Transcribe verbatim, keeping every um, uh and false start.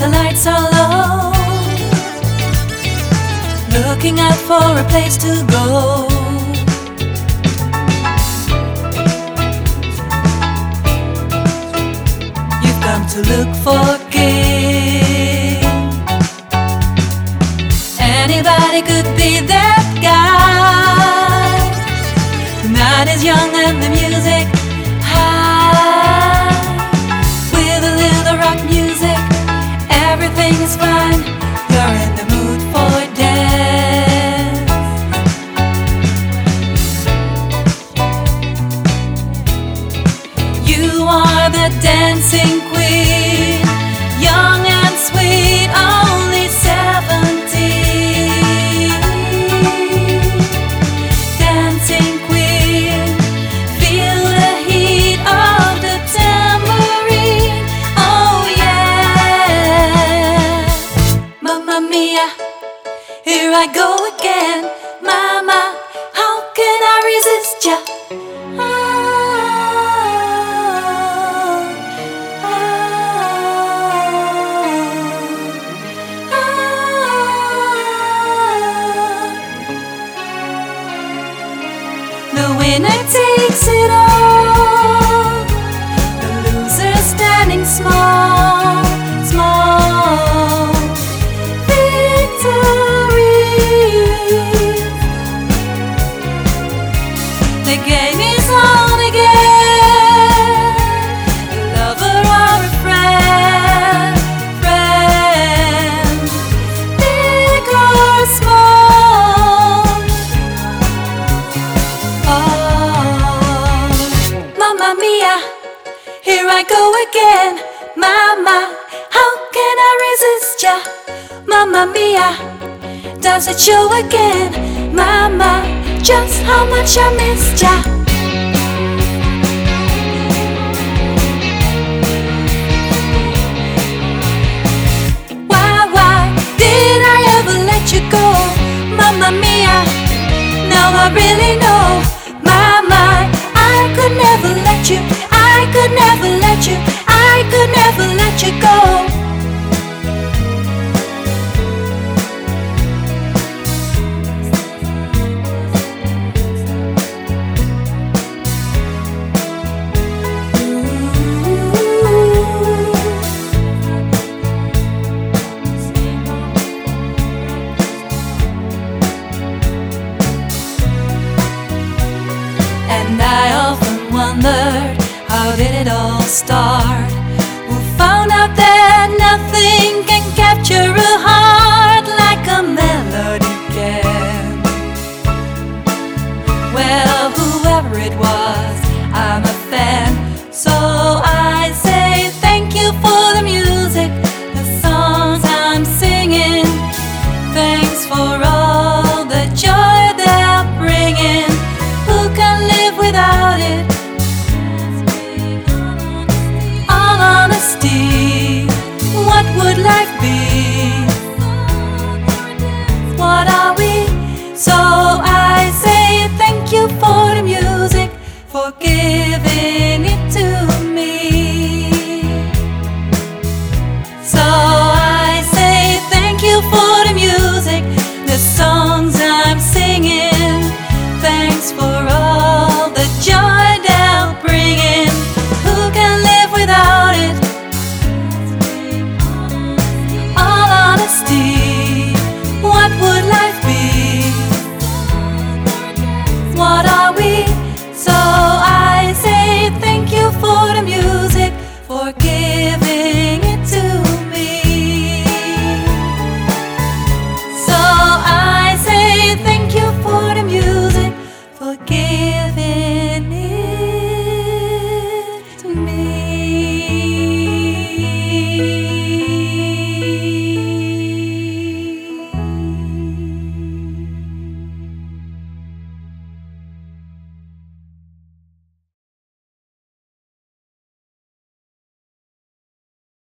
the lights are low, looking out for a place to go. You've come to look for a king. Anybody could be that guy. The night is young and the music high. With a little rock music, everything is fine. You're in the mood for dance. You are the dancing queen, young and sweet, only seventeen. Dancing queen, feel the heat of the tambourine. Oh yeah. Mamma mia, here I go again. Mama, how can I resist ya? Ah, ah, ah, ah. The winner takes it all, the loser standing small, small. Victory. The game is on again. A lover or a friend, friend, big or small. Oh, Mamma mia, here I go again. Mama, how can I resist ya? Mamma mia, does it show again? Mama, just how much I missed ya. Why, why did I ever let you go? Mamma mia, now I really know. My, my, I could never let you, I could never let you, I could never let you go. And I often wondered, how did it all start? Who found out that nothing can capture a heart like a melody can? Well, whoever it was, I'm a fan. So I say thank you for the music, the songs I'm singing. Thanks for all the joy they're bringing. Who can live without it? All honesty, what would life be? What are we? So I say thank you for the music, for giving it to me. So I say thank you for the music, the songs I'm singing. Thanks for all the joy they'll bring in. Who can live without it? All honesty, what would life be? What are we? So I say thank you for the music, for giving